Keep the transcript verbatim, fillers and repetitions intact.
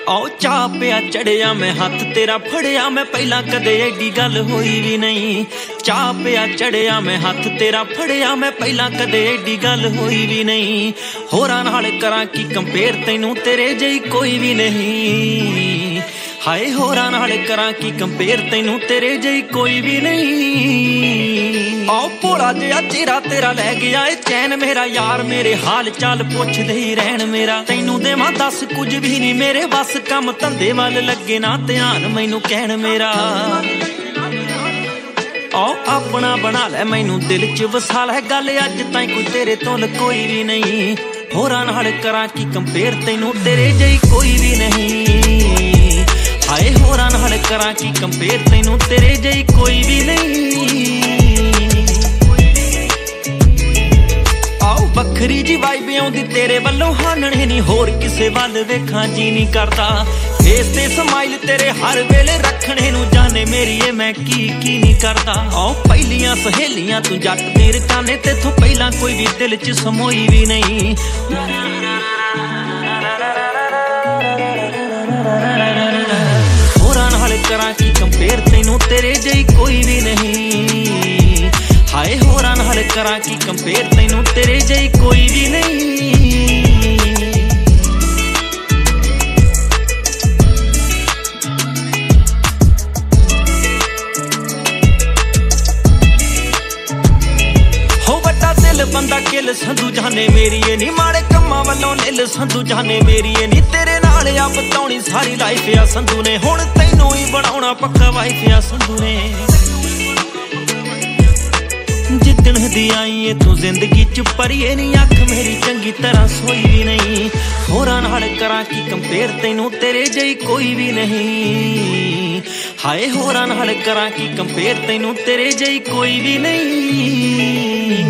आओ चाह पिया चढ़िया मैं हथ तेरा फड़िया मैं पहला कदे एडी गल होई भी नहीं। चाह पिया चढ़िया मैं हथ तेरा फड़िया मैं पहला कदे एडी गल होई भी नहीं। होरां नाल करां की कंपेयर तैनू तेरे जई कोई भी नहीं। हाय होरां नाल करां की कंपेयर तैनू तेरे जई कोई भी नहीं। आओ भोला जिहा चेहरा तेरा लै गया ए चैन मेरा यार मेरे हाल चाल पुछदे ही रहन मेरा। तैनू देवां दस कुछ भी नहीं मेरे बस काम धंधे वल लगे ना ध्यान मैनू कहण मेरा। आओ अपना बना लै मैनू दिल च वसा लै गल अज ताईं कोई तेरे तो कोई भी नहीं। होरां नाल करां की कंपेयर तैनू तेरे जई कोई भी नहीं। हाय होरां नाल करां की कंपेयर तैनू तेरे जई कोई भी नहीं। बखरी जी वाइब आउंदी तेरे वल्लों हानणे नी होर किसे वल वेखां जी नी करदा। फेस ते समाइल तेरे हर वेले रखणे नू जाने मेरी ए मैं की की नी करदा। आओ पहलियां सहेलियां तू जट दी रकाने तेथों पहला कोई भी दिल च समोई भी नहीं। होरां नाल करां की कंपेयर तैनू तेरे जई कोई भी नहीं। हाय होरां नाल करां की कंपेयर तैनू तेरे जई कोई भी नहीं। हो वड्डा दिल बंदा किल संधू जाने मेरी ए नी माड़े कम्मां वल्लों निल संधू जाने मेरी ए नी। तेरे नाल आ बताउणी सारी लाइफ आ संधू ने हुण तैनू ही बनाउणा पक्का वाइफ आ संधू ने। जिदण दी आई है तू जिंदगी च परिए नी अख मेरी चंगी तरह सोई भी नहीं। होरां नाल करां की कंपेयर तैनू तेरे जई कोई भी नहीं। हाय होरां नाल करां की कंपेयर तैनू तेरे जई कोई भी नहीं।